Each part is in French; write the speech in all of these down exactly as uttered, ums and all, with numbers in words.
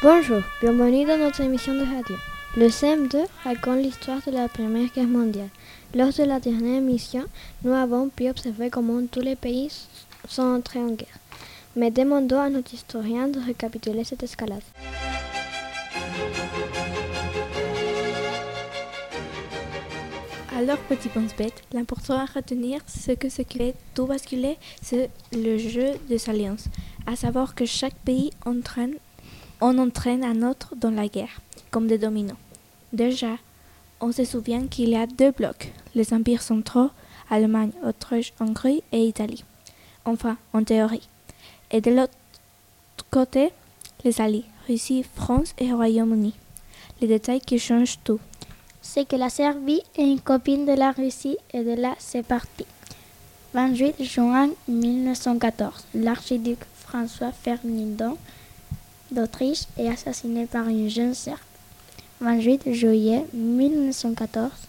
Bonjour, bienvenue dans notre émission de radio. Le C M deux raconte l'histoire de la Première Guerre mondiale. Lors de la dernière émission, nous avons pu observer comment tous les pays sont entrés en guerre. Mais demandons à notre historien de récapituler cette escalade. Alors, petit pense-bête, l'important à retenir, c'est que ce qui fait tout basculer, c'est le jeu des alliances. À savoir que chaque pays entraîne, on entraîne un autre dans la guerre, comme des dominos. Déjà, on se souvient qu'il y a deux blocs, les empires centraux, Allemagne, Autriche, Hongrie et Italie. Enfin, en théorie. Et de l'autre côté, les alliés, Russie, France et Royaume-Uni. Les détails qui changent tout. C'est que la Serbie est une copine de la Russie et de là c'est parti. vingt-huit juin mille neuf cent quatorze, l'archiduc François Ferdinand d'Autriche est assassiné par une jeune Serbe. vingt-huit juillet mille neuf cent quatorze,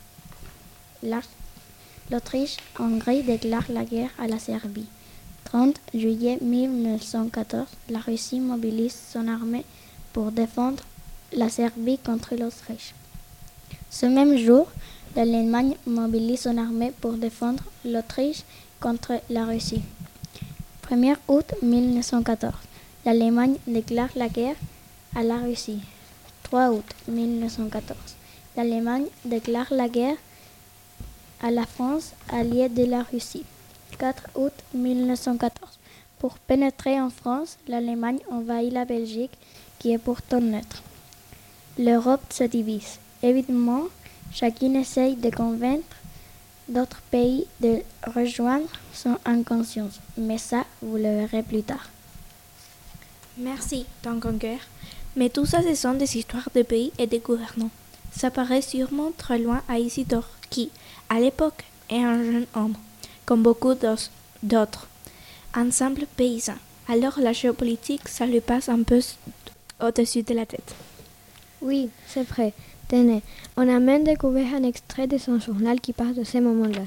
l'Autriche-Hongrie déclare la guerre à la Serbie. trente juillet mille neuf cent quatorze, la Russie mobilise son armée pour défendre la Serbie contre l'Autriche. Ce même jour, l'Allemagne mobilise son armée pour défendre l'Autriche contre la Russie. premier août mille neuf cent quatorze, l'Allemagne déclare la guerre à la Russie. trois août mille neuf cent quatorze, l'Allemagne déclare la guerre à la France, alliée de la Russie. quatre août mille neuf cent quatorze, pour pénétrer en France, l'Allemagne envahit la Belgique, qui est pourtant neutre. L'Europe se divise. Évidemment, chacun essaye de convaincre d'autres pays de rejoindre son inconscience. Mais ça, vous le verrez plus tard. Merci, Tangonger. Mais tout ça, ce sont des histoires de pays et de gouvernants. Ça paraît sûrement très loin à Isidore, qui, à l'époque, est un jeune homme, comme beaucoup d'autres, un simple paysan. Alors la géopolitique, ça lui passe un peu au-dessus de la tête. Oui, c'est vrai. Tenez, on a même découvert un extrait de son journal qui parle de ces moments-là.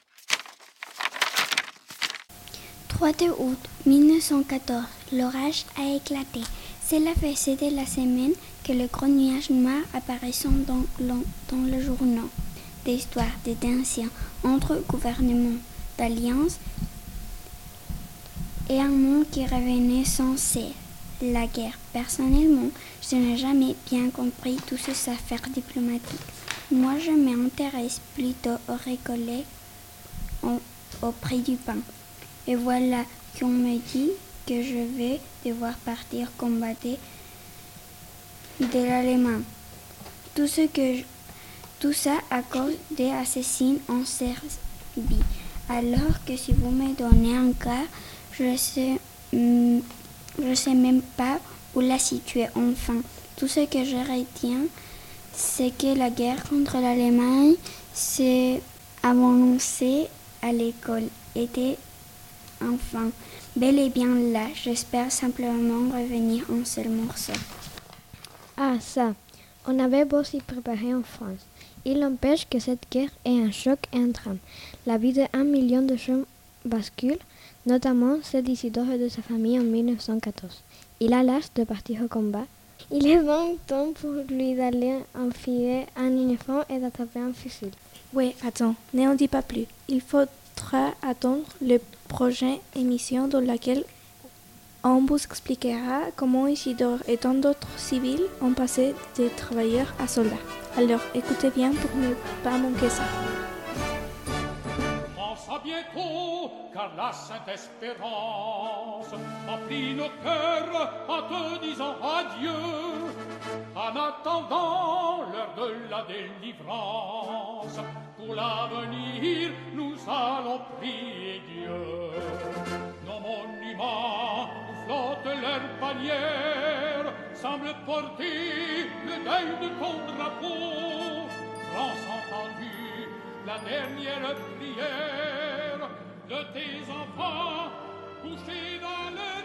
trois août mille neuf cent quatorze, l'orage a éclaté. Cela faisait de la semaine que le gros nuage noir apparaissant dans, dans le journal. Des histoires, des tensions entre gouvernements, d'alliances et un monde qui revenait sans cesse. La guerre. Personnellement, je n'ai jamais bien compris toutes ces affaires diplomatiques. Moi, je m'intéresse plutôt au récollet, au, au prix du pain. Et voilà qu'on me dit que je vais devoir partir combattre de l'Allemagne. Tout, ce que je, tout ça à cause des assassins en Serbie. Alors que si vous me donnez un cas, je sais... Hmm, Je ne sais même pas où la situer. Enfin, tout ce que je retiens, c'est que la guerre contre l'Allemagne s'est annoncée à l'école. Était enfin bel et bien là. J'espère simplement revenir en seul morceau. Ah, ça, on avait beau s'y préparer en France. Il n'empêche que cette guerre est un choc et un drame. La vie de un million de gens bascule, notamment celle d'Isidore et de sa famille en mille neuf cent quatorze. Il a l'âge de partir au combat. Il est bon temps pour lui d'aller enfiler un uniforme et d'attraper un fusil. Oui, attends, n'en dis pas plus. Il faudra attendre la prochaine émission dans laquelle on vous expliquera comment Isidore et tant d'autres civils ont passé de travailleurs à soldats. Alors, écoutez bien pour ne pas manquer ça. Bientôt, car la sainte espérance emplit nos cœurs en te disant adieu. En attendant l'heure de la délivrance, pour l'avenir, nous allons prier Dieu. Nos monuments où flottent leurs bannières semblent porter le deuil de ton drapeau. France entendue, la dernière prière de tes enfants couchés dans le